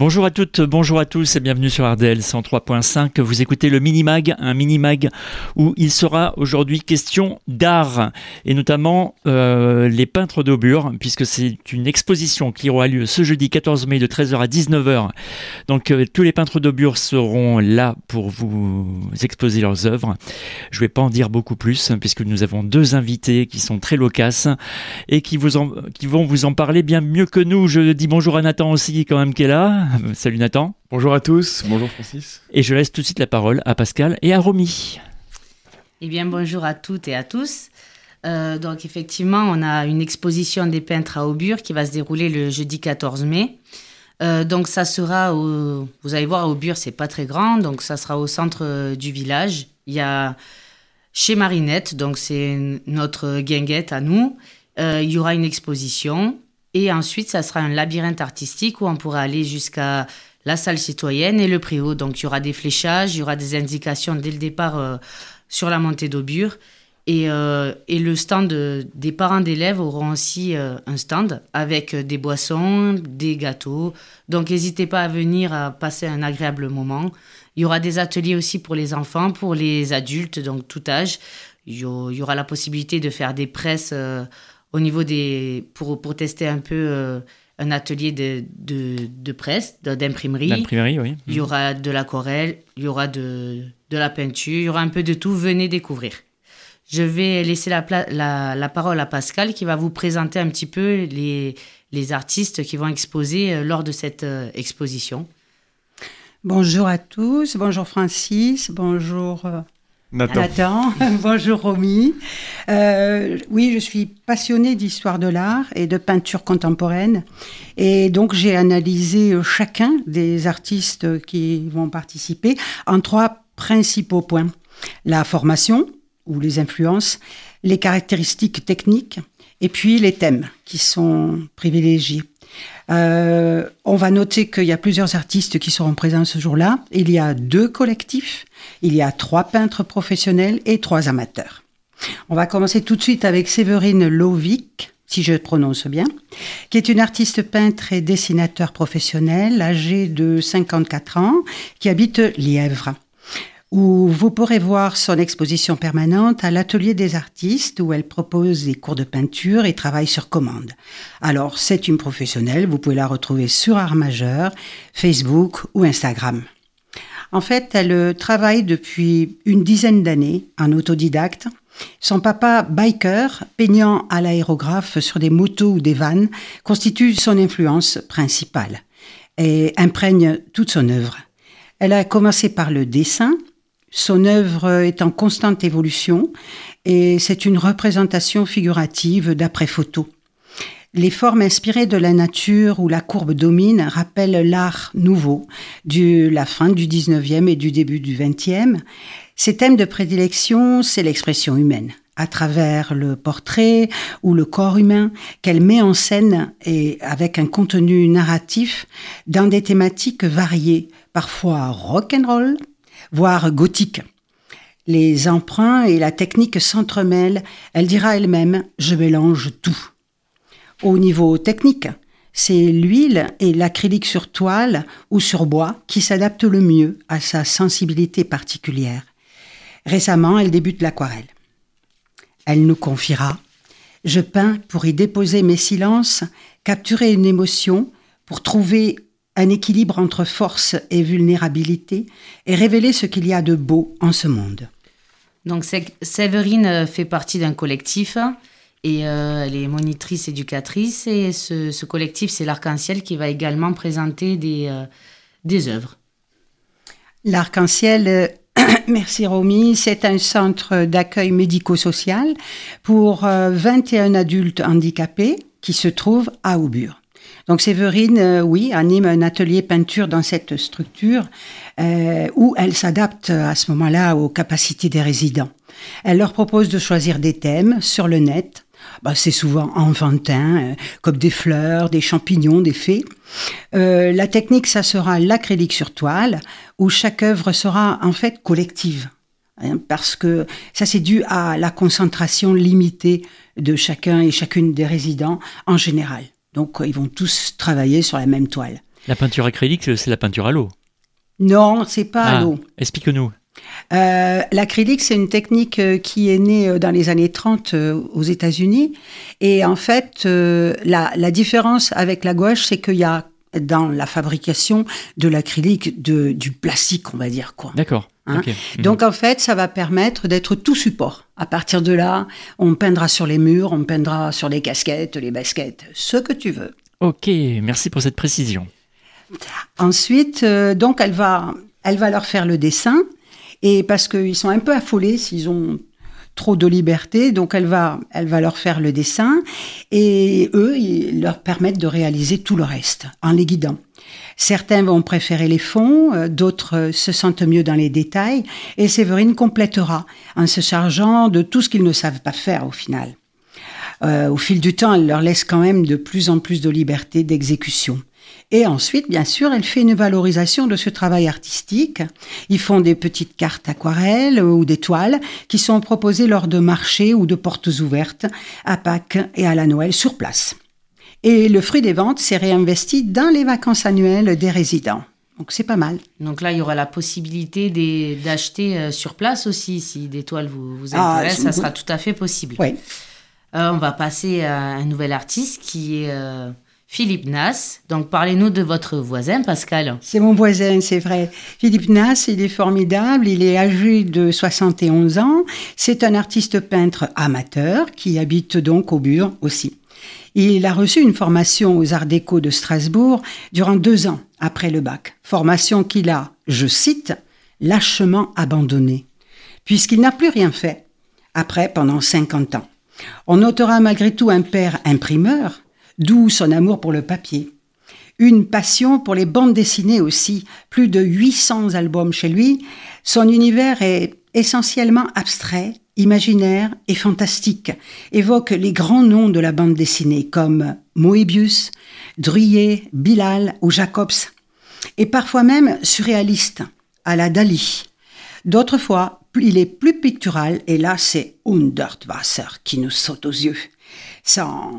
Bonjour à toutes, bonjour à tous et bienvenue sur RDL 103.5. Vous écoutez le Minimag, un Minimag où il sera aujourd'hui question d'art et notamment les peintres d'Aubure, puisque c'est une exposition qui aura lieu ce jeudi 14 mai de 13h à 19h. Donc tous les peintres d'Aubure seront là pour vous exposer leurs œuvres. Je ne vais pas en dire beaucoup plus puisque nous avons deux invités qui sont très loquaces et qui vont vous en parler bien mieux que nous. Je dis bonjour à Nathan aussi quand même qui est là. Salut Nathan. Bonjour à tous, bonjour Francis. Et je laisse tout de suite la parole à Pascal et à Romy. Eh bien bonjour à toutes et à tous. Donc effectivement, on a une exposition des peintres à Aubure qui va se dérouler le jeudi 14 mai. Donc ça sera, vous allez voir, Aubure c'est pas très grand, donc ça sera au centre du village. Il y a chez Marinette, donc c'est notre guinguette à nous. Il y aura une exposition. Et ensuite, ça sera un labyrinthe artistique où on pourra aller jusqu'à la salle citoyenne et le préau. Donc, il y aura des fléchages, il y aura des indications dès le départ sur la montée d'Aubure. Et le stand des parents d'élèves auront aussi un stand avec des boissons, des gâteaux. Donc, n'hésitez pas à venir à passer un agréable moment. Il y aura des ateliers aussi pour les enfants, pour les adultes, donc tout âge. Il y aura la possibilité de faire des presses au niveau pour tester un peu un atelier de presse, d'imprimerie. D'imprimerie, oui. Il y aura de l'aquarelle, il y aura de la peinture, il y aura un peu de tout. Venez découvrir. Je vais laisser la parole à Pascal qui va vous présenter un petit peu les artistes qui vont exposer lors de cette exposition. Bonjour à tous, bonjour Francis, bonjour Nathan. Bonjour Romy. Oui, je suis passionnée d'histoire de l'art et de peinture contemporaine. Et donc, j'ai analysé chacun des artistes qui vont participer en 3 principaux points. La formation, ou les influences, les caractéristiques techniques, et puis les thèmes qui sont privilégiés. On va noter qu'il y a plusieurs artistes qui seront présents ce jour-là. Il y a 2 collectifs, il y a 3 peintres professionnels et 3 amateurs. On va commencer tout de suite avec Séverine Lovic, si je prononce bien, qui est une artiste peintre et dessinateur professionnelle âgée de 54 ans, qui habite Lièvre, où vous pourrez voir son exposition permanente à l'Atelier des artistes, où elle propose des cours de peinture et travaille sur commande. Alors, c'est une professionnelle, vous pouvez la retrouver sur Art Majeur, Facebook ou Instagram. En fait, elle travaille depuis une dizaine d'années en autodidacte. Son papa, biker, peignant à l'aérographe sur des motos ou des vannes, constitue son influence principale et imprègne toute son œuvre. Elle a commencé par le dessin. Son œuvre est en constante évolution et c'est une représentation figurative d'après photo. Les formes inspirées de la nature où la courbe domine rappellent l'art nouveau de la fin du 19e et du début du 20e. Ses thèmes de prédilection, c'est l'expression humaine, à travers le portrait ou le corps humain qu'elle met en scène et avec un contenu narratif dans des thématiques variées, parfois rock'n'roll, voire gothique. Les emprunts et la technique s'entremêlent. Elle dira elle-même « je mélange tout ». Au niveau technique, c'est l'huile et l'acrylique sur toile ou sur bois qui s'adaptent le mieux à sa sensibilité particulière. Récemment, elle débute l'aquarelle. Elle nous confiera « je peins pour y déposer mes silences, capturer une émotion, pour trouver un équilibre entre force et vulnérabilité et révéler ce qu'il y a de beau en ce monde. » Donc Séverine fait partie d'un collectif et elle est monitrice éducatrice et ce collectif, c'est l'Arc-en-Ciel qui va également présenter des œuvres. L'Arc-en-Ciel, merci Romy, c'est un centre d'accueil médico-social pour 21 adultes handicapés qui se trouvent à Aubure. Donc Séverine, anime un atelier peinture dans cette structure où elle s'adapte à ce moment-là aux capacités des résidents. Elle leur propose de choisir des thèmes sur le net. C'est souvent enfantin, comme des fleurs, des champignons, des fées. La technique, ça sera l'acrylique sur toile, où chaque œuvre sera en fait collective. Parce que ça, c'est dû à la concentration limitée de chacun et chacune des résidents en général. Donc, ils vont tous travailler sur la même toile. La peinture acrylique, c'est la peinture à l'eau. Non, c'est pas à l'eau. Explique-nous. L'acrylique, c'est une technique qui est née dans les années 30 aux États-Unis. Et en fait, la différence avec la gouache, c'est qu'il y a dans la fabrication de l'acrylique du plastique, on va dire, quoi. D'accord. Okay. Donc en fait, ça va permettre d'être tout support. À partir de là, on peindra sur les murs, on peindra sur les casquettes, les baskets, ce que tu veux. Ok, merci pour cette précision. Ensuite, donc elle va leur faire le dessin, et parce qu'ils sont un peu affolés s'ils ont trop de liberté, donc elle va leur faire le dessin, et eux, ils leur permettent de réaliser tout le reste en les guidant. Certains vont préférer les fonds, d'autres se sentent mieux dans les détails, et Séverine complétera en se chargeant de tout ce qu'ils ne savent pas faire au final. Au fil du temps, elle leur laisse quand même de plus en plus de liberté d'exécution. Et ensuite, bien sûr, elle fait une valorisation de ce travail artistique. Ils font des petites cartes aquarelles ou des toiles qui sont proposées lors de marchés ou de portes ouvertes à Pâques et à la Noël sur place. Et le fruit des ventes s'est réinvesti dans les vacances annuelles des résidents. Donc c'est pas mal. Donc là, il y aura la possibilité d'acheter sur place aussi. Si des toiles vous intéressent, ça sera tout à fait possible. Oui. On va passer à un nouvel artiste qui est Philippe Nass. Donc parlez-nous de votre voisin, Pascal. C'est mon voisin, c'est vrai. Philippe Nass, il est formidable. Il est âgé de 71 ans. C'est un artiste peintre amateur qui habite donc au Bure aussi. Il a reçu une formation aux Arts Déco de Strasbourg durant 2 ans après le bac. Formation qu'il a, je cite, lâchement abandonnée, puisqu'il n'a plus rien fait après pendant 50 ans. On notera malgré tout un père imprimeur, d'où son amour pour le papier. Une passion pour les bandes dessinées aussi, plus de 800 albums chez lui. Son univers est essentiellement abstrait, imaginaire et fantastique, évoque les grands noms de la bande dessinée comme Moebius, Druillet, Bilal ou Jacobs, et parfois même surréaliste, à la Dali. D'autres fois, il est plus pictural, et là c'est Hundertwasser qui nous saute aux yeux, sans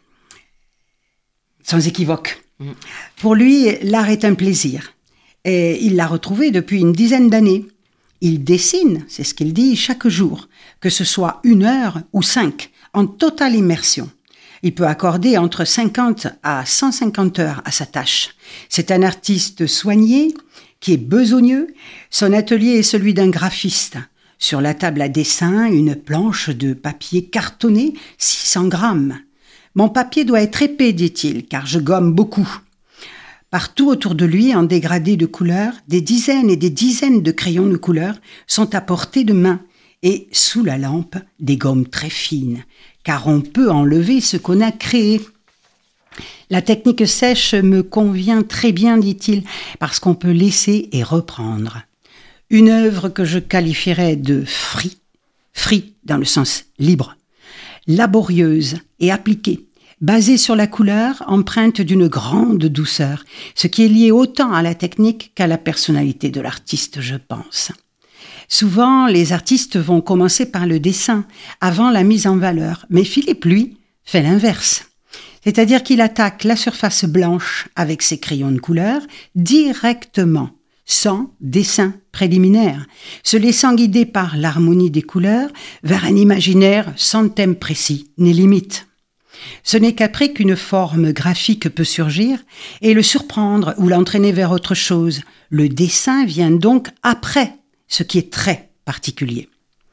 équivoque. Pour lui, l'art est un plaisir, et il l'a retrouvé depuis une dizaine d'années. Il dessine, c'est ce qu'il dit, chaque jour, que ce soit 1 heure ou 5, en totale immersion. Il peut accorder entre 50 à 150 heures à sa tâche. C'est un artiste soigné, qui est besogneux. Son atelier est celui d'un graphiste. Sur la table à dessin, une planche de papier cartonné, 600 grammes. Mon papier doit être épais, dit-il, car je gomme beaucoup. Partout autour de lui, en dégradé de couleurs, des dizaines et des dizaines de crayons de couleur sont à portée de main, et sous la lampe, des gommes très fines, car on peut enlever ce qu'on a créé. La technique sèche me convient très bien, dit-il, parce qu'on peut laisser et reprendre. Une œuvre que je qualifierais de free dans le sens libre, laborieuse et appliquée, basée sur la couleur, empreinte d'une grande douceur, ce qui est lié autant à la technique qu'à la personnalité de l'artiste, je pense. Souvent, les artistes vont commencer par le dessin, avant la mise en valeur, mais Philippe, lui, fait l'inverse. C'est-à-dire qu'il attaque la surface blanche avec ses crayons de couleur directement, sans dessin préliminaire, se laissant guider par l'harmonie des couleurs vers un imaginaire sans thème précis ni limite. Ce n'est qu'après qu'une forme graphique peut surgir et le surprendre ou l'entraîner vers autre chose. Le dessin vient donc après, ce qui est très particulier.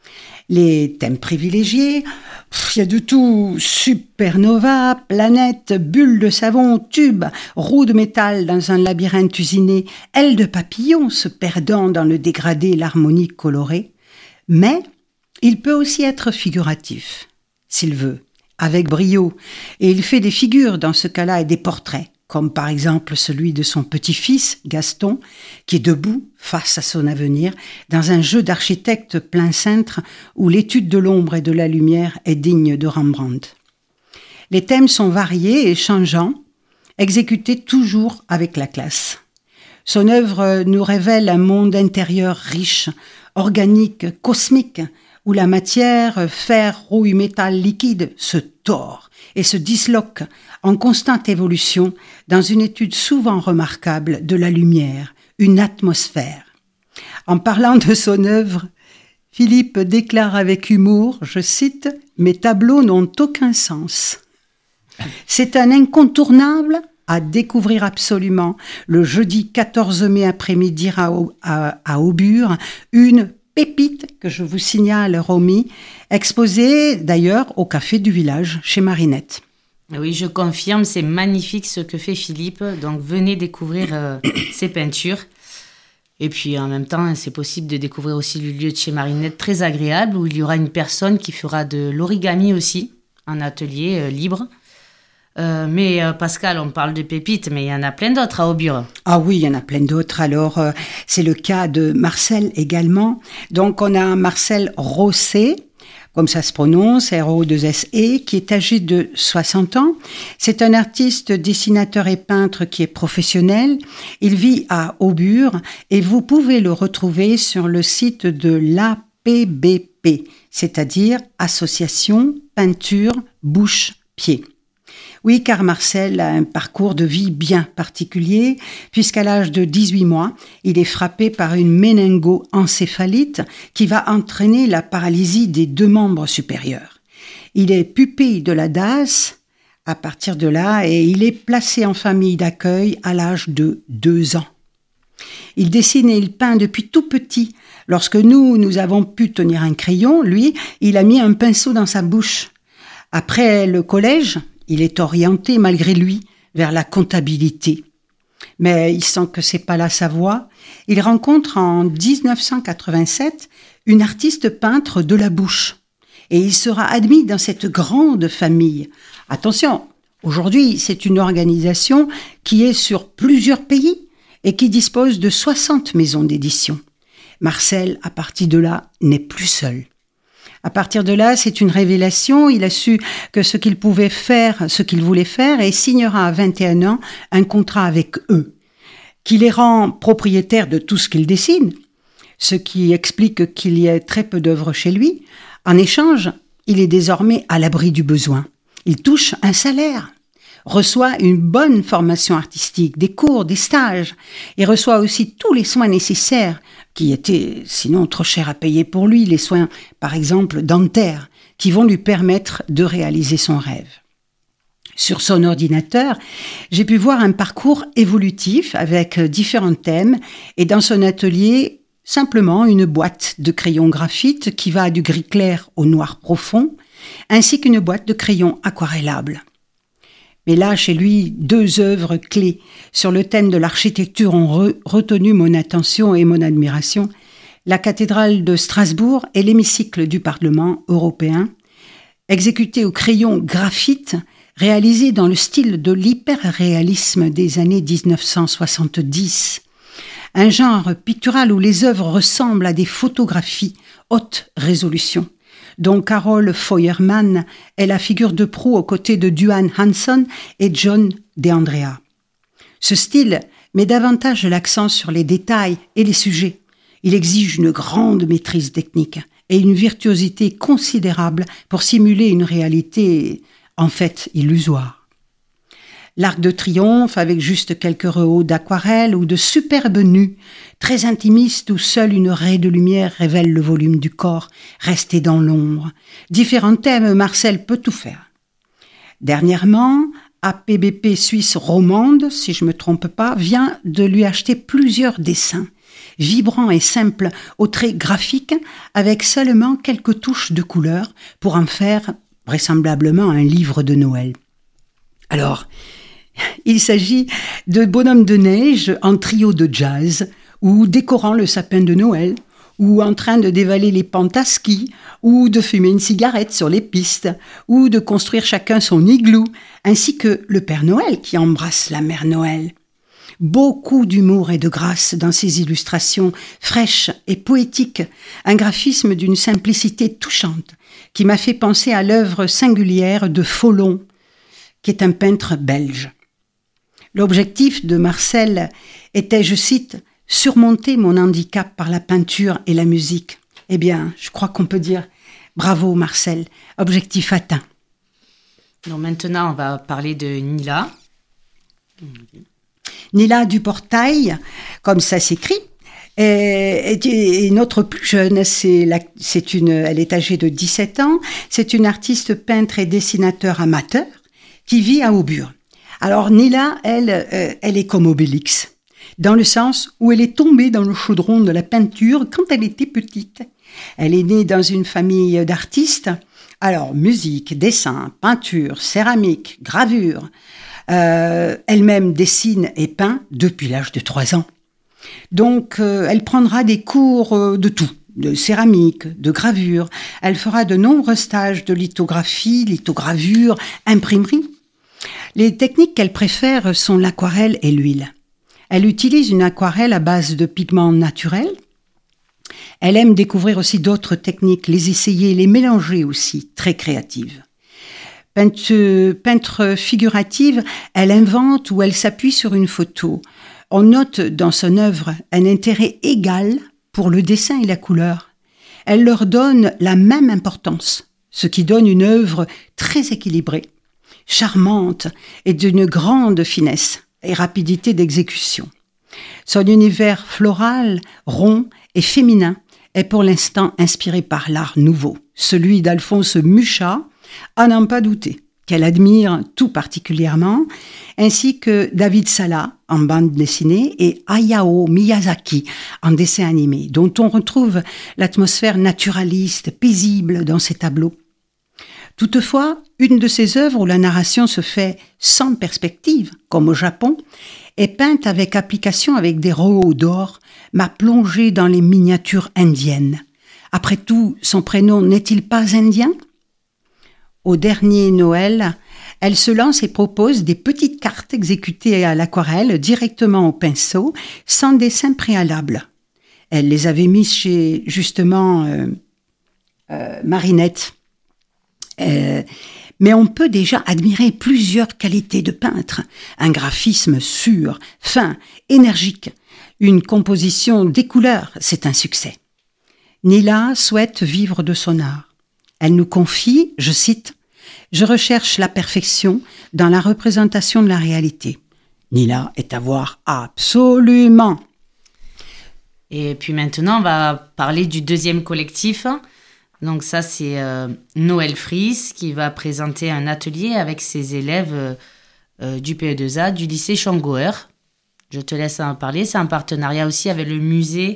Les thèmes privilégiés, il y a de tout, supernova, planète, bulles de savon, tubes, roues de métal dans un labyrinthe usiné, ailes de papillon se perdant dans le dégradé et l'harmonie colorée. Mais il peut aussi être figuratif, s'il veut, avec brio, et il fait des figures dans ce cas-là et des portraits, comme par exemple celui de son petit-fils, Gaston, qui est debout face à son avenir, dans un jeu d'architecte plein cintre où l'étude de l'ombre et de la lumière est digne de Rembrandt. Les thèmes sont variés et changeants, exécutés toujours avec la classe. Son œuvre nous révèle un monde intérieur riche, organique, cosmique, où la matière, fer, rouille, métal, liquide, se tord et se disloque en constante évolution dans une étude souvent remarquable de la lumière, une atmosphère. En parlant de son œuvre, Philippe déclare avec humour, je cite, « Mes tableaux n'ont aucun sens. C'est un incontournable à découvrir absolument le jeudi 14 mai après-midi à Aubure, une pépite que je vous signale, Romy, exposée d'ailleurs au café du village chez Marinette. » Oui, je confirme, c'est magnifique ce que fait Philippe, donc venez découvrir ses peintures. Et puis en même temps, c'est possible de découvrir aussi le lieu de chez Marinette, très agréable, où il y aura une personne qui fera de l'origami aussi, un atelier libre. Mais Pascal, on parle de pépites, mais il y en a plein d'autres à Aubure. Ah oui, il y en a plein d'autres. Alors, c'est le cas de Marcel également. Donc, on a Marcel Rosset, comme ça se prononce, R-O-2-S-E, qui est âgé de 60 ans. C'est un artiste, dessinateur et peintre qui est professionnel. Il vit à Aubure et vous pouvez le retrouver sur le site de l'APBP, c'est-à-dire Association Peinture Bouche-Pied. Oui, car Marcel a un parcours de vie bien particulier, puisqu'à l'âge de 18 mois, il est frappé par une méningo-encéphalite qui va entraîner la paralysie des 2 membres supérieurs. Il est pupille de la DAS à partir de là et il est placé en famille d'accueil à l'âge de 2 ans. Il dessine et il peint depuis tout petit. Lorsque nous avons pu tenir un crayon, lui, il a mis un pinceau dans sa bouche. Après le collège, il est orienté, malgré lui, vers la comptabilité. Mais il sent que c'est pas là sa voie. Il rencontre en 1987 une artiste peintre de la bouche. Et il sera admis dans cette grande famille. Attention, aujourd'hui, c'est une organisation qui est sur plusieurs pays et qui dispose de 60 maisons d'édition. Marcel, à partir de là, n'est plus seul. À partir de là, c'est une révélation. Il a su que ce qu'il voulait faire et signera à 21 ans un contrat avec eux, qui les rend propriétaires de tout ce qu'il dessine, ce qui explique qu'il y ait très peu d'œuvres chez lui. En échange, il est désormais à l'abri du besoin. Il touche un salaire, reçoit une bonne formation artistique, des cours, des stages, et reçoit aussi tous les soins nécessaires qui étaient sinon trop chers à payer pour lui, les soins par exemple dentaires, qui vont lui permettre de réaliser son rêve. Sur son ordinateur, j'ai pu voir un parcours évolutif avec différents thèmes et dans son atelier, simplement une boîte de crayons graphite qui va du gris clair au noir profond, ainsi qu'une boîte de crayons aquarellables. Mais là, chez lui, 2 œuvres clés sur le thème de l'architecture ont retenu mon attention et mon admiration. La cathédrale de Strasbourg et l'hémicycle du Parlement européen, exécutés au crayon graphite, réalisés dans le style de l'hyperréalisme des années 1970. Un genre pictural où les œuvres ressemblent à des photographies haute résolution, dont Carol Feuermann est la figure de proue aux côtés de Duane Hanson et John DeAndrea. Ce style met davantage l'accent sur les détails et les sujets. Il exige une grande maîtrise technique et une virtuosité considérable pour simuler une réalité en fait illusoire. L'Arc de Triomphe avec juste quelques rehauts d'aquarelle ou de superbes nus, très intimistes où seule une raie de lumière révèle le volume du corps resté dans l'ombre. Différents thèmes, Marcel peut tout faire. Dernièrement, APBP Suisse romande, si je ne me trompe pas, vient de lui acheter plusieurs dessins, vibrants et simples, aux traits graphiques, avec seulement quelques touches de couleur pour en faire vraisemblablement un livre de Noël. Alors, il s'agit de bonhommes de neige en trio de jazz, ou décorant le sapin de Noël, ou en train de dévaler les pentes à ski, ou de fumer une cigarette sur les pistes, ou de construire chacun son igloo, ainsi que le Père Noël qui embrasse la Mère Noël. Beaucoup d'humour et de grâce dans ces illustrations fraîches et poétiques, un graphisme d'une simplicité touchante qui m'a fait penser à l'œuvre singulière de Follon, qui est un peintre belge. L'objectif de Marcel était, je cite, « surmonter mon handicap par la peinture et la musique ». Eh bien, je crois qu'on peut dire bravo Marcel, objectif atteint. Donc maintenant, on va parler de Nila. Nila Duportail, comme ça s'écrit, est notre plus jeune. Elle est âgée de 17 ans. C'est une artiste peintre et dessinateur amateur qui vit à Aubure. Alors Nila, elle est comme Obélix, dans le sens où elle est tombée dans le chaudron de la peinture quand elle était petite. Elle est née dans une famille d'artistes. Alors, musique, dessin, peinture, céramique, gravure. Elle-même dessine et peint depuis l'âge de 3 ans. Donc, elle prendra des cours de tout, de céramique, de gravure. Elle fera de nombreux stages de lithographie, lithogravure, imprimerie. Les techniques qu'elle préfère sont l'aquarelle et l'huile. Elle utilise une aquarelle à base de pigments naturels. Elle aime découvrir aussi d'autres techniques, les essayer, les mélanger aussi, très créative. Peintre figurative, elle invente ou elle s'appuie sur une photo. On note dans son œuvre un intérêt égal pour le dessin et la couleur. Elle leur donne la même importance, ce qui donne une œuvre très équilibrée, charmante et d'une grande finesse et rapidité d'exécution. Son univers floral, rond et féminin est pour l'instant inspiré par l'art nouveau, celui d'Alphonse Mucha, à n'en pas douter, qu'elle admire tout particulièrement, ainsi que David Sala en bande dessinée et Hayao Miyazaki en dessin animé, dont on retrouve l'atmosphère naturaliste, paisible dans ses tableaux. Toutefois, une de ses œuvres où la narration se fait sans perspective, comme au Japon, est peinte avec application avec des rouleaux d'or, m'a plongé dans les miniatures indiennes. Après tout, son prénom n'est-il pas indien ? Au dernier Noël, elle se lance et propose des petites cartes exécutées à l'aquarelle directement au pinceau, sans dessin préalable. Elle les avait mises chez, justement, Marinette. Mais on peut déjà admirer plusieurs qualités de peintre. Un graphisme sûr, fin, énergique. Une composition des couleurs, c'est un succès. Nila souhaite vivre de son art. Elle nous confie, je cite, « Je recherche la perfection dans la représentation de la réalité. » Nila est à voir absolument. Et puis maintenant, on va parler du deuxième collectif. Donc ça, c'est Noël Fries qui va présenter un atelier avec ses élèves du PE2A du lycée Changauer. Je te laisse en parler. C'est un partenariat aussi avec le musée,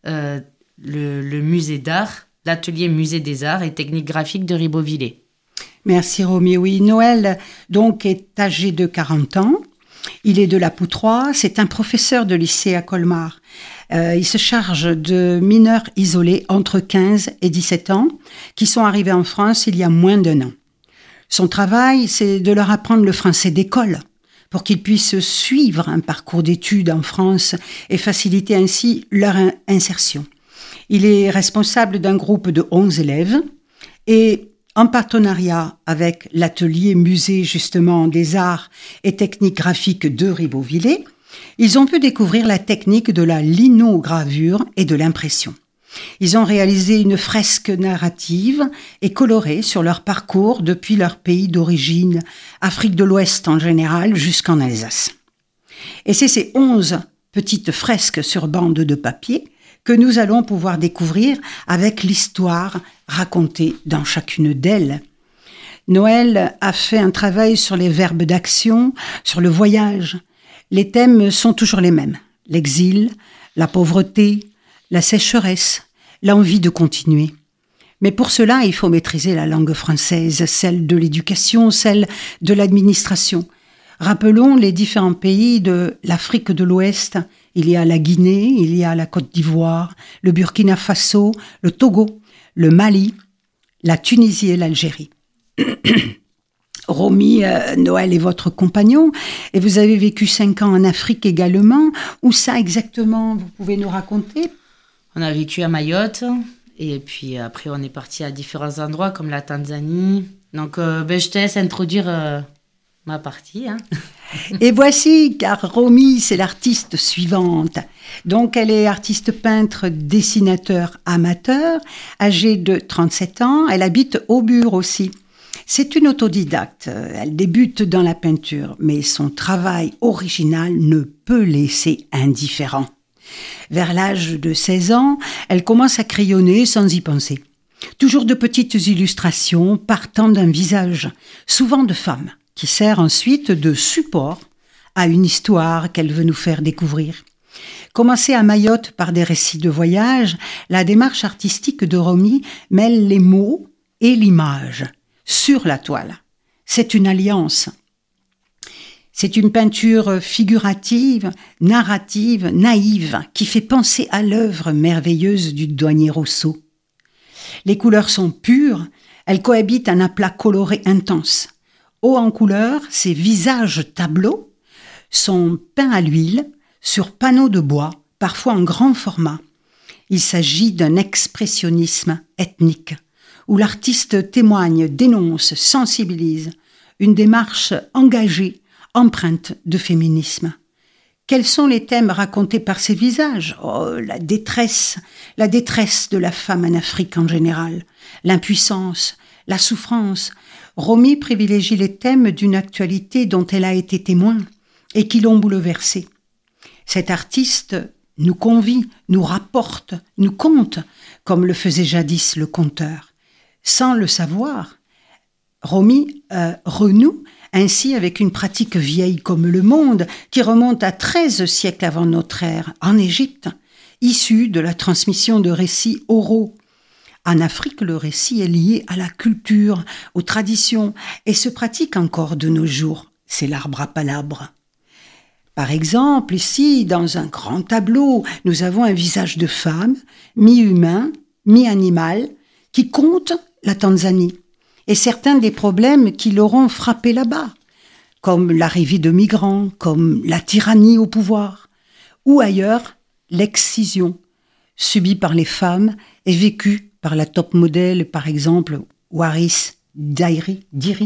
le musée d'art, l'atelier musée des arts et techniques graphiques de Ribeauvillé. Merci Romy. Oui, Noël donc est âgé de 40 ans. Il est de la Poutroie. C'est un professeur de lycée à Colmar. Il se charge de mineurs isolés entre 15 et 17 ans qui sont arrivés en France il y a moins d'1 an. Son travail, c'est de leur apprendre le français d'école pour qu'ils puissent suivre un parcours d'études en France et faciliter ainsi leur insertion. Il est responsable d'un groupe de 11 élèves et en partenariat avec l'atelier musée justement des arts et techniques graphiques de Ribeauvillé, ils ont pu découvrir la technique de la linogravure et de l'impression. Ils ont réalisé une fresque narrative et colorée sur leur parcours depuis leur pays d'origine, Afrique de l'Ouest en général, jusqu'en Alsace. Et c'est ces 11 petites fresques sur bande de papier que nous allons pouvoir découvrir avec l'histoire racontée dans chacune d'elles. Noël a fait un travail sur les verbes d'action, sur le voyage. Les thèmes sont toujours les mêmes. L'exil, la pauvreté, la sécheresse, l'envie de continuer. Mais pour cela, il faut maîtriser la langue française, celle de l'éducation, celle de l'administration. Rappelons les différents pays de l'Afrique de l'Ouest. Il y a la Guinée, il y a la Côte d'Ivoire, le Burkina Faso, le Togo, le Mali, la Tunisie et l'Algérie. Romy, Noël est votre compagnon et vous avez vécu 5 ans en Afrique également. Où ça exactement, vous pouvez nous raconter ? On a vécu à Mayotte et puis après on est parti à différents endroits comme la Tanzanie. Donc je te laisse introduire ma partie. Et voici, car Romy, c'est l'artiste suivante. Donc, elle est artiste peintre, dessinateur amateur, âgée de 37 ans. Elle habite Aubure aussi. C'est une autodidacte. Elle débute dans la peinture, mais son travail original ne peut laisser indifférent. Vers l'âge de 16 ans, elle commence à crayonner sans y penser. Toujours de petites illustrations partant d'un visage, souvent de femme, qui sert ensuite de support à une histoire qu'elle veut nous faire découvrir. Commencée à Mayotte par des récits de voyage, la démarche artistique de Romy mêle les mots et l'image sur la toile. C'est une alliance. C'est une peinture figurative, narrative, naïve, qui fait penser à l'œuvre merveilleuse du douanier Rousseau. Les couleurs sont pures, elles cohabitent un aplat coloré intense. Haut en couleur, ces visages tableaux sont peints à l'huile sur panneaux de bois, parfois en grand format. Il s'agit d'un expressionnisme ethnique, où l'artiste témoigne, dénonce, sensibilise, une démarche engagée, empreinte de féminisme. Quels sont les thèmes racontés par ces visages ? La détresse de la femme en Afrique en général, l'impuissance, la souffrance. Romy privilégie les thèmes d'une actualité dont elle a été témoin et qui l'ont bouleversée. Cet artiste nous convie, nous rapporte, nous conte, comme le faisait jadis le conteur. Sans le savoir, Romy renoue ainsi avec une pratique vieille comme le monde, qui remonte à 13 siècles avant notre ère, en Égypte, issue de la transmission de récits oraux. En Afrique, le récit est lié à la culture, aux traditions, et se pratique encore de nos jours. C'est l'arbre à palabre. Par exemple, ici, dans un grand tableau, nous avons un visage de femme, mi-humain, mi-animal, qui compte la Tanzanie, et certains des problèmes qui l'auront frappé là-bas, comme l'arrivée de migrants, comme la tyrannie au pouvoir, ou ailleurs, l'excision subie par les femmes et vécue par la top modèle, par exemple, Waris Diri.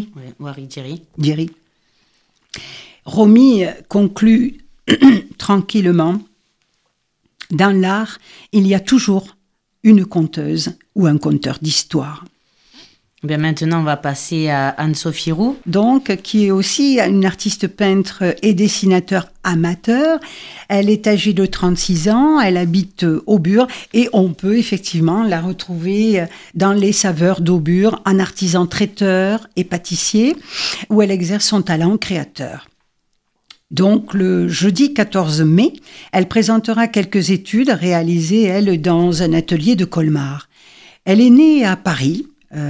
Romy conclut tranquillement, dans l'art, il y a toujours une conteuse ou un conteur d'histoire. Bien, maintenant, on va passer à Anne-Sophie Roux. Donc, qui est aussi une artiste peintre et dessinateur amateur. Elle est âgée de 36 ans, elle habite Aubure et on peut effectivement la retrouver dans les saveurs d'Aubure en artisan traiteur et pâtissier où elle exerce son talent créateur. Donc, le jeudi 14 mai, elle présentera quelques études réalisées, elle, dans un atelier de Colmar. Elle est née à Paris,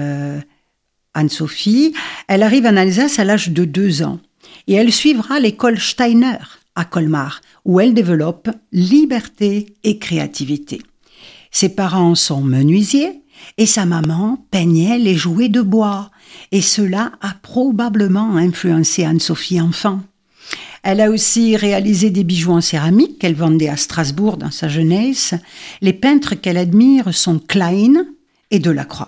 Anne-Sophie. Elle arrive en Alsace à l'âge de 2 ans. Et elle suivra l'école Steiner à Colmar, où elle développe liberté et créativité. Ses parents sont menuisiers et sa maman peignait les jouets de bois. Et cela a probablement influencé Anne-Sophie enfant. Elle a aussi réalisé des bijoux en céramique qu'elle vendait à Strasbourg dans sa jeunesse. Les peintres qu'elle admire sont Klein et Delacroix.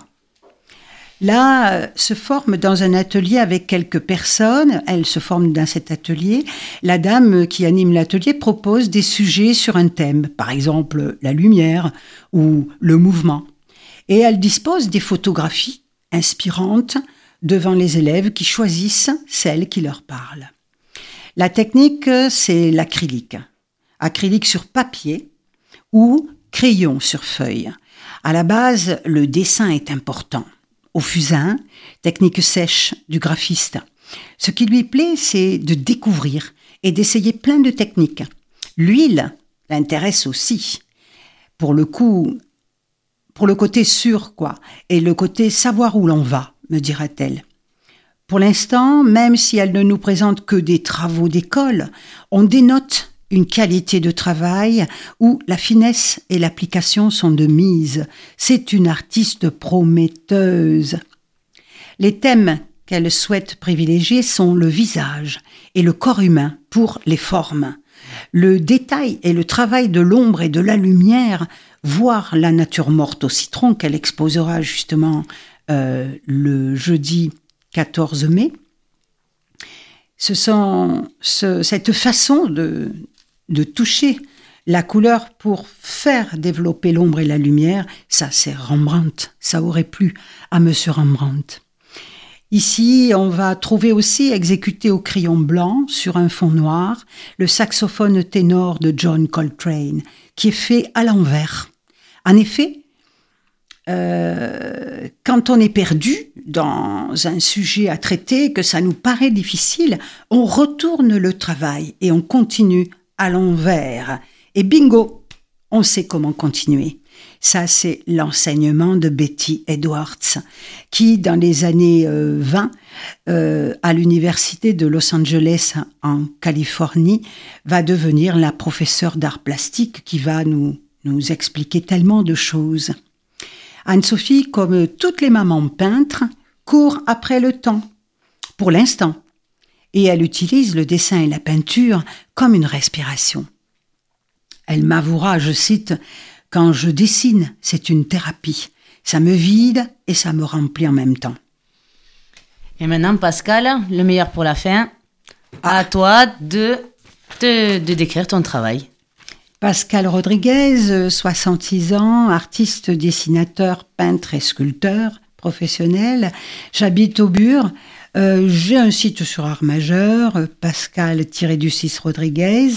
Là, se forme dans un atelier avec quelques personnes. Elle se forme dans cet atelier. La dame qui anime l'atelier propose des sujets sur un thème, par exemple la lumière ou le mouvement. Et elle dispose des photographies inspirantes devant les élèves qui choisissent celles qui leur parlent. La technique, c'est l'acrylique. Acrylique sur papier ou crayon sur feuille. À la base, le dessin est important. Au fusain, technique sèche du graphiste. Ce qui lui plaît, c'est de découvrir et d'essayer plein de techniques. L'huile l'intéresse aussi. Pour le côté sûr, et le côté savoir où l'on va, me dira-t-elle. Pour l'instant, même si elle ne nous présente que des travaux d'école, on dénote une qualité de travail où la finesse et l'application sont de mise. C'est une artiste prometteuse. Les thèmes qu'elle souhaite privilégier sont le visage et le corps humain pour les formes. Le détail et le travail de l'ombre et de la lumière, voire la nature morte au citron qu'elle exposera justement le jeudi 14 mai. cette façon de toucher la couleur pour faire développer l'ombre et la lumière, ça c'est Rembrandt, ça aurait plu à Monsieur Rembrandt. Ici, on va trouver aussi exécuté au crayon blanc sur un fond noir le saxophone ténor de John Coltrane, qui est fait à l'envers. En effet, quand on est perdu dans un sujet à traiter, que ça nous paraît difficile, on retourne le travail et on continue à l'envers. Et bingo, on sait comment continuer. Ça, c'est l'enseignement de Betty Edwards, qui, dans les années 20, à l'université de Los Angeles, en Californie, va devenir la professeure d'art plastique qui va nous expliquer tellement de choses. Anne-Sophie, comme toutes les mamans peintres, court après le temps, pour l'instant, et elle utilise le dessin et la peinture comme une respiration. Elle m'avouera, je cite, « Quand je dessine, c'est une thérapie. Ça me vide et ça me remplit en même temps. » Et maintenant, Pascal, le meilleur pour la fin. À toi de décrire ton travail. Pascal Rodriguez, 66 ans, artiste, dessinateur, peintre et sculpteur professionnel. J'habite au Bure. J'ai un site sur Art Majeur, Pascal-6 Rodriguez.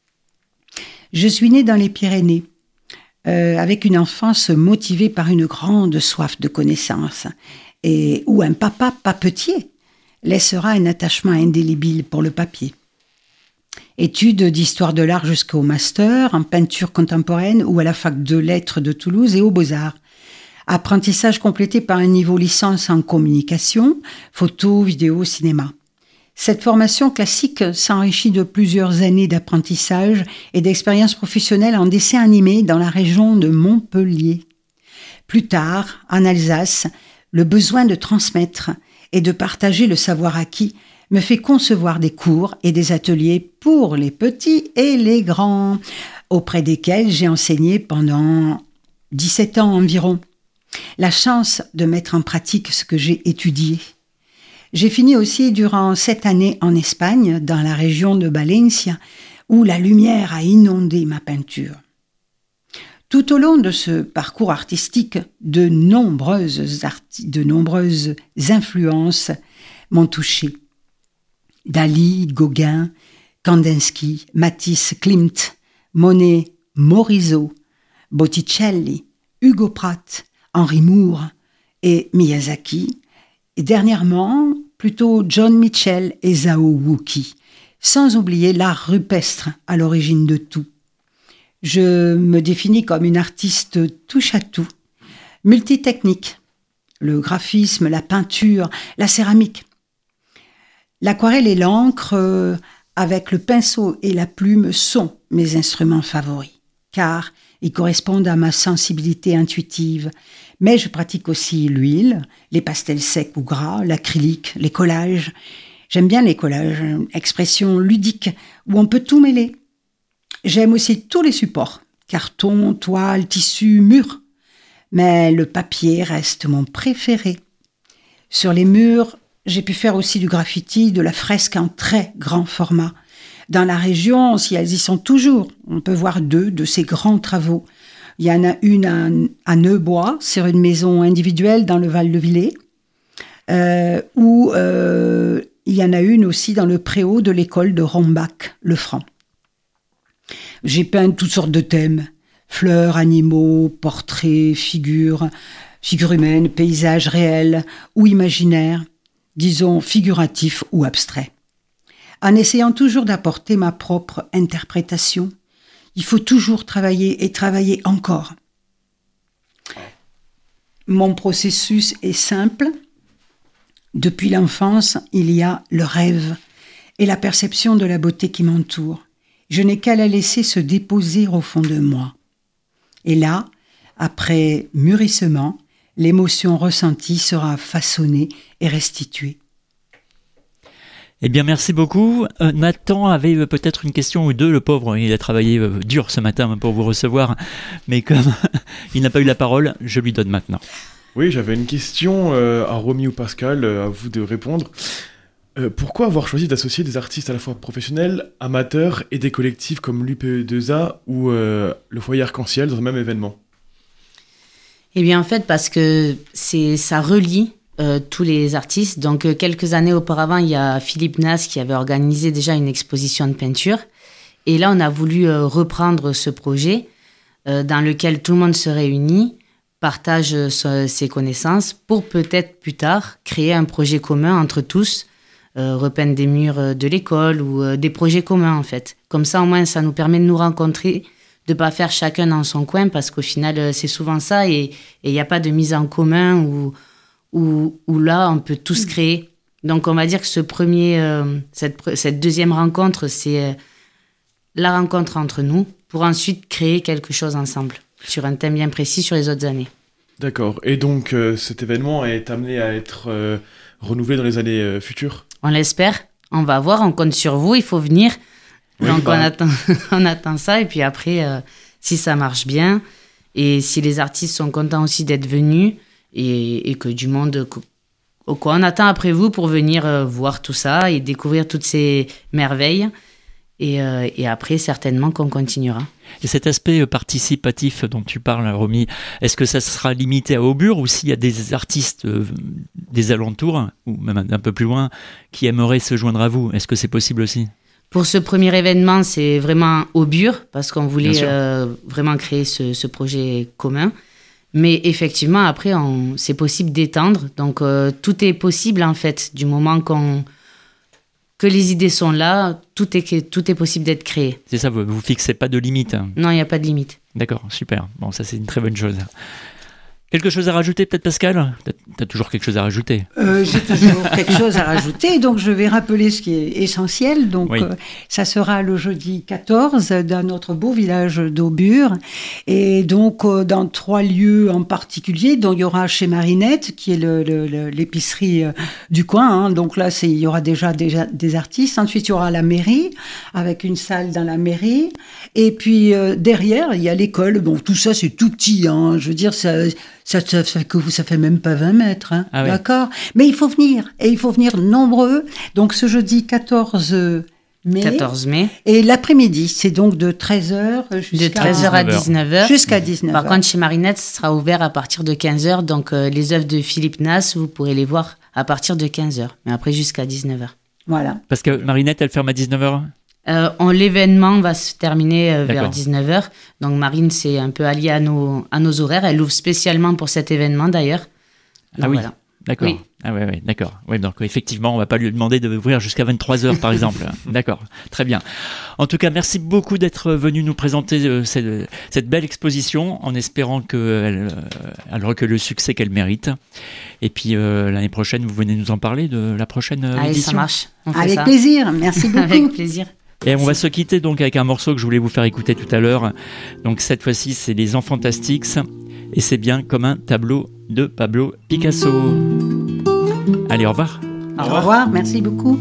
Je suis née dans les Pyrénées, avec une enfance motivée par une grande soif de connaissance, et où un papa papetier laissera un attachement indélébile pour le papier. Études d'histoire de l'art jusqu'au master, en peinture contemporaine ou à la fac de lettres de Toulouse et aux Beaux-Arts. Apprentissage complété par un niveau licence en communication, photo, vidéo, cinéma. Cette formation classique s'enrichit de plusieurs années d'apprentissage et d'expériences professionnelles en dessin animé dans la région de Montpellier. Plus tard, en Alsace, le besoin de transmettre et de partager le savoir acquis me fait concevoir des cours et des ateliers pour les petits et les grands, auprès desquels j'ai enseigné pendant 17 ans environ. La chance de mettre en pratique ce que j'ai étudié. J'ai fini aussi durant 7 années en Espagne, dans la région de Valencia, où la lumière a inondé ma peinture. Tout au long de ce parcours artistique, de nombreuses influences m'ont touché. Dali, Gauguin, Kandinsky, Matisse, Klimt, Monet, Morisot, Botticelli, Hugo Pratt, Henry Moore et Miyazaki, et dernièrement, plutôt John Mitchell et Zhao Wuki, sans oublier l'art rupestre à l'origine de tout. Je me définis comme une artiste touche-à-tout, multitechnique, le graphisme, la peinture, la céramique. L'aquarelle et l'encre, avec le pinceau et la plume, sont mes instruments favoris, car ils correspondent à ma sensibilité intuitive. Mais je pratique aussi l'huile, les pastels secs ou gras, l'acrylique, les collages. J'aime bien les collages, expression ludique, où on peut tout mêler. J'aime aussi tous les supports, carton, toile, tissu, mur. Mais le papier reste mon préféré. Sur les murs, j'ai pu faire aussi du graffiti, de la fresque en très grand format. Dans la région, si elles y sont toujours, on peut voir 2 de ces grands travaux. Il y en a une à Neubois, sur une maison individuelle dans le Val-de-Villers, où il y en a une aussi dans le préau de l'école de Rombach, le Franc. J'ai peint toutes sortes de thèmes, fleurs, animaux, portraits, figures humaines, paysages réels ou imaginaires, disons figuratifs ou abstraits. En essayant toujours d'apporter ma propre interprétation, il faut toujours travailler et travailler encore. Mon processus est simple. Depuis l'enfance, il y a le rêve et la perception de la beauté qui m'entoure. Je n'ai qu'à la laisser se déposer au fond de moi. Et là, après mûrissement, l'émotion ressentie sera façonnée et restituée. Eh bien, merci beaucoup. Nathan avait peut-être une question ou deux. Le pauvre, il a travaillé dur ce matin pour vous recevoir. Mais comme il n'a pas eu la parole, je lui donne maintenant. Oui, j'avais une question à Romy ou Pascal, à vous de répondre. Pourquoi avoir choisi d'associer des artistes à la fois professionnels, amateurs et des collectifs comme l'UPE2A ou le Foyer Arc-en-Ciel dans un même événement ? Eh bien, en fait, parce que ça relie tous les artistes. Donc, quelques années auparavant, il y a Philippe Nas qui avait organisé déjà une exposition de peinture. Et là, on a voulu reprendre ce projet dans lequel tout le monde se réunit, partage ses connaissances pour peut-être plus tard créer un projet commun entre tous, repeindre des murs de l'école ou des projets communs en fait. Comme ça, au moins, ça nous permet de nous rencontrer, de pas faire chacun dans son coin parce qu'au final, c'est souvent ça et il n'y a pas de mise en commun où là, on peut tous créer. Donc, on va dire que cette deuxième rencontre, c'est la rencontre entre nous pour ensuite créer quelque chose ensemble sur un thème bien précis sur les autres années. D'accord. Et donc, cet événement est amené à être renouvelé dans les années futures ? On l'espère. On va voir. On compte sur vous. Il faut venir. Oui, donc, on attend ça. Et puis après, si ça marche bien et si les artistes sont contents aussi d'être venus et que du monde... on attend après vous pour venir voir tout ça et découvrir toutes ces merveilles. Et après, certainement qu'on continuera. Et cet aspect participatif dont tu parles, Romy, est-ce que ça sera limité à Aubure ou s'il y a des artistes des alentours, ou même un peu plus loin, qui aimeraient se joindre à vous ? Est-ce que c'est possible aussi ? Pour ce premier événement, c'est vraiment Aubure, parce qu'on voulait vraiment créer ce projet commun. Mais effectivement, après, c'est possible d'étendre. Donc, tout est possible, en fait, du moment que les idées sont là, tout est possible d'être créé. C'est ça, vous ne fixez pas de limite. Non, il n'y a pas de limite. D'accord, super. Bon, ça, c'est une très bonne chose. Quelque chose à rajouter, peut-être, Pascal ? Tu as toujours quelque chose à rajouter. J'ai toujours quelque chose à rajouter, donc je vais rappeler ce qui est essentiel. Donc, oui. Ça sera le jeudi 14 dans notre beau village d'Aubure. Et donc, dans 3 lieux en particulier. Donc, il y aura chez Marinette, qui est l'épicerie du coin. Hein. Donc là, il y aura déjà des artistes. Ensuite, il y aura la mairie, avec une salle dans la mairie. Et puis, derrière, il y a l'école. Bon, tout ça, c'est tout petit. Hein. Je veux dire, ça fait même pas 20 mètres, hein, ah ouais. D'accord ? Mais il faut venir, et il faut venir nombreux. Donc ce jeudi 14 mai. Et l'après-midi, c'est donc de 13h jusqu'à... De 13h à 19h. Jusqu'à 19h. Par contre, chez Marinette, ce sera ouvert à partir de 15h. Donc les œuvres de Philippe Nas, vous pourrez les voir à partir de 15h. Mais après, jusqu'à 19h. Voilà. Parce que Marinette, elle ferme à 19h ? L'événement va se terminer vers 19h. Donc Marine, c'est un peu allié à nos horaires. Elle ouvre spécialement pour cet événement d'ailleurs. Donc, oui, voilà. D'accord. Oui. Ah ouais, d'accord. Ouais, donc effectivement, on va pas lui demander d'ouvrir jusqu'à 23h par exemple. D'accord, très bien. En tout cas, merci beaucoup d'être venu nous présenter cette belle exposition en espérant qu'elle recueille le succès qu'elle mérite. Et puis l'année prochaine, vous venez nous en parler de la prochaine édition. Allez, ça marche. Avec plaisir, merci beaucoup. Avec plaisir. Et on va se quitter donc avec un morceau que je voulais vous faire écouter tout à l'heure. Donc cette fois-ci, c'est les Enfantastiques et c'est bien comme un tableau de Pablo Picasso. Allez, au revoir. Au revoir, merci beaucoup.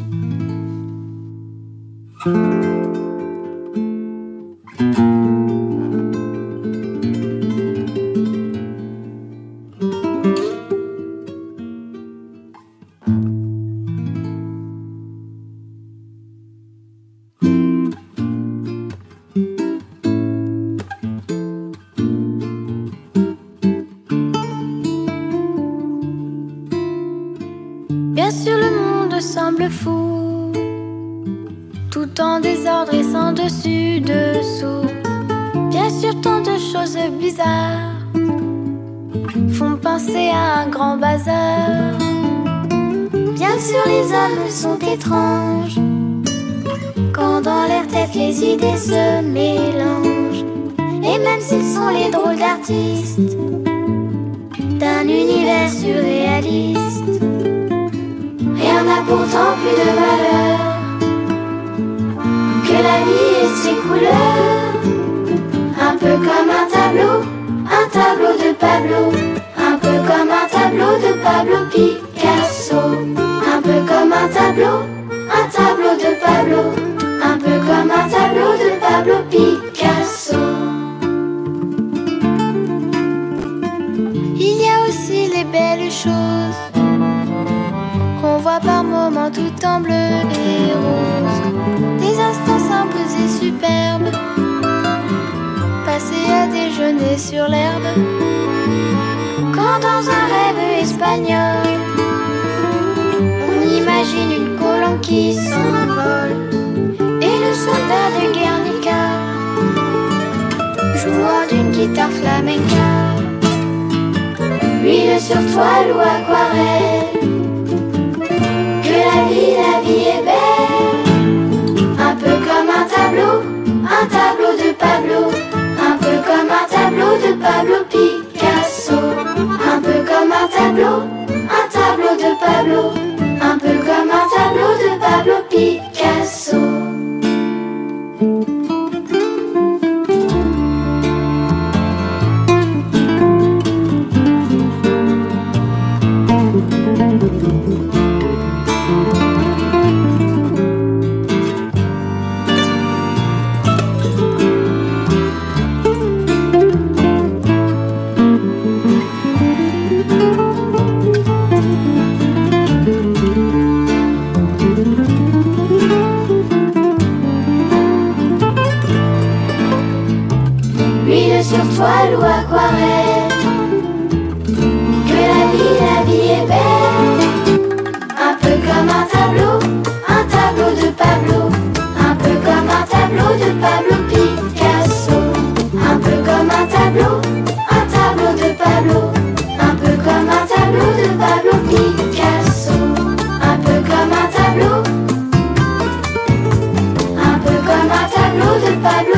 Bien sûr, le monde semble fou, tout en désordre et sans dessus dessous. Bien sûr, tant de choses bizarres font penser à un grand bazar. Bien sûr, les hommes sont étranges quand dans leur tête les idées se mélangent. Et même s'ils sont les drôles d'artistes d'un univers surréaliste, rien n'a pourtant plus de valeur que la vie et ses couleurs. Un peu comme un tableau de Pablo. Un peu comme un tableau de Pablo Picasso. Un peu comme un tableau de Pablo. Un peu comme un tableau de Pablo Picasso. Il y a aussi les belles choses qu'on voit voit par moments tout en bleu et rose. Des instants simples et superbes, passés à déjeuner sur l'herbe. Quand dans un rêve espagnol, on imagine une colombe qui s'envole, et le soldat de Guernica jouant d'une guitare flamenca. Huile sur toile ou aquarelle, que la vie est belle. Un peu comme un tableau de Pablo, un peu comme un tableau de Pablo Picasso. Un peu comme un tableau de Pablo, un peu comme un tableau de Pablo Picasso. Sur toile ou aquarelle, que la vie est belle. Un peu comme un tableau de Pablo, un peu comme un tableau de Pablo Picasso. Un peu comme un tableau de Pablo, un peu comme un tableau de Pablo Picasso. Un peu comme un tableau de Pablo